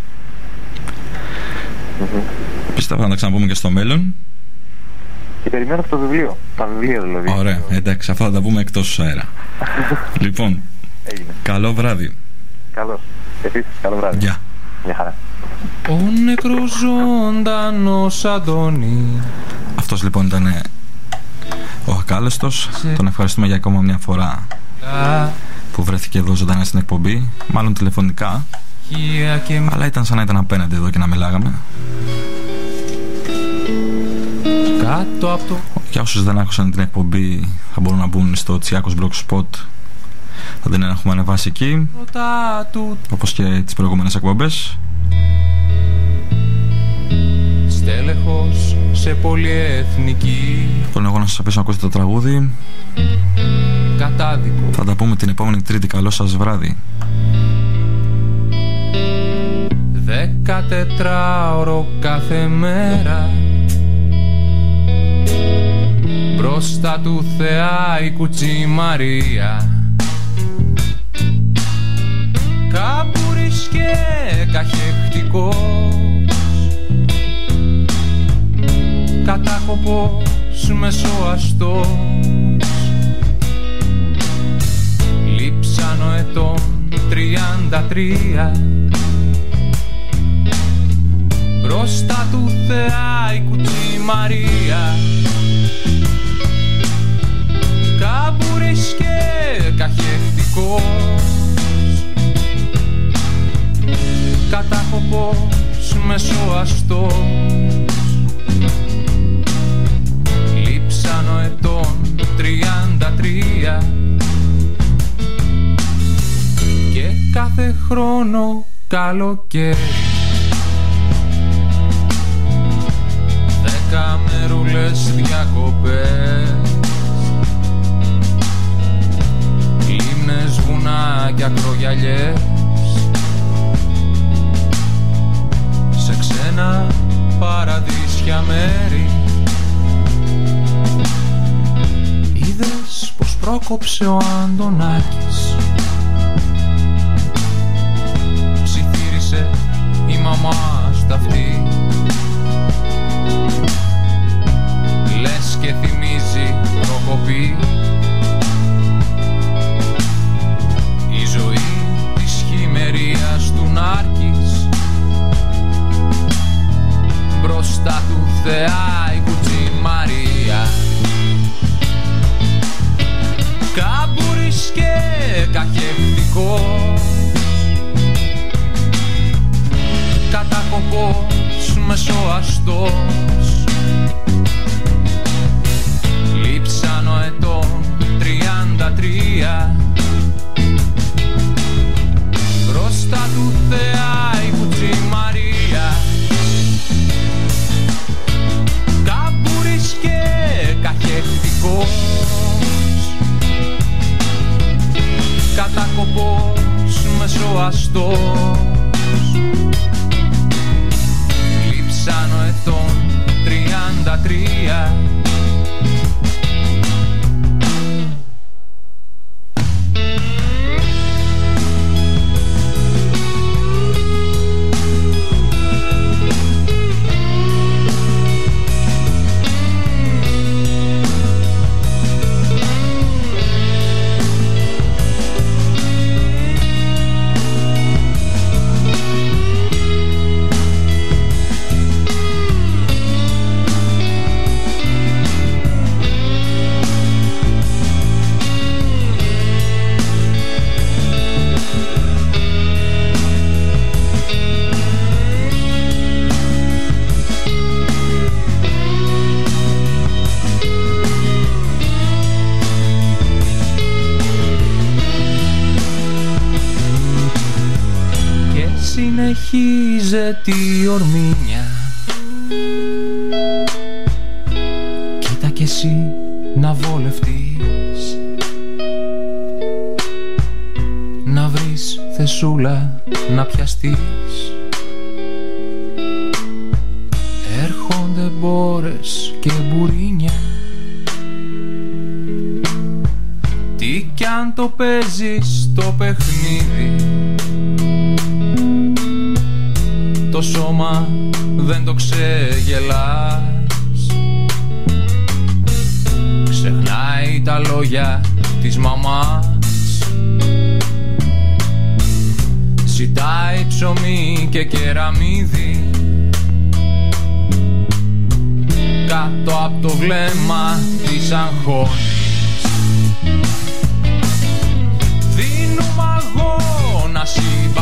Πιστεύω να τα ξαναπούμε και στο μέλλον. Και περιμένω αυτό το βιβλίο. Τα βιβλία δηλαδή. Ωραία, εντάξει, αυτό θα τα πούμε εκτός αέρα. Λοιπόν, έγινε. Καλό βράδυ. Καλώς. Επίσης, καλό βράδυ. Γεια. Γεια χαρά. Ο νεκρός ζωντανός Αντώνη. Αυτός λοιπόν ήταν ο Ακάλεστος. Τον ευχαριστούμε για ακόμα μια φορά που βρέθηκε εδώ ζωντανά στην εκπομπή. Μάλλον τηλεφωνικά, αλλά ήταν σαν να ήταν απέναντι εδώ και να μιλάγαμε. Κάτω από το... Για όσους δεν άκουσαν την εκπομπή, θα μπορούν να μπουν στο Τσιάκος Blogspot. Θα την έχουμε ανεβάσει εκεί, όπως και τις προηγούμενες εκπομπές. Στέλεχος σε πολυεθνική. Θέλω εγώ να σας αφήσω να ακούσετε το τραγούδι. Κατάδικο. Θα τα πούμε την επόμενη Τρίτη. Καλό σας βράδυ. 14ωρο κάθε μέρα μπροστά του Θεά η Κουτσή Μαρία. Καμπούρης και καχεκτικός, κατάκοπος μεσοαστός, λείψανο ετών 33 μπροστά του Θεά η Κουτσή Μαρία. Καμπούρης και καχεκτικός, κατάκοπος μεσοαστός, λείψανο ετών 33 και κάθε χρόνο καλοκαίρι 10 μερούλες διακοπές, λίμνες, βουνά και ακρογιαλιές, σε ξένα παραδείσια μέρη. Είδες πως πρόκοψε ο Αντωνάκης, ψιθύρισε η μαμά στα αυτή, λες και θυμίζει προκοπή η ζωή της χειμερίας του Νάρκης. Μπροστά του Θεά η Κουτσή Μαρία. Καμπούρης και καχεκτικός, κατάκοπος μεσοαστός, λείψανο ετών 33 μπροστά του Θεά η Κουτσή Μαρία. Καμπούρης και καχεκτικός, κατάκοπος μεσοαστός, λείψανο ετών 33 συνεχίζεται η ορμήνια. Κοίτα κι εσύ να βολευτείς, να βρεις θεσούλα να πιαστείς. Έρχονται μπόρες και μπουρίνια, τι κι αν το παίζεις το παιχνίδι, το σώμα δεν το ξεγελάς. Ξεχνάει τα λόγια της μαμάς ζητάει ψωμί και κεραμίδι κάτω από το βλέμμα της αγχώνης. Δίνουμε αγώνα συμπαθή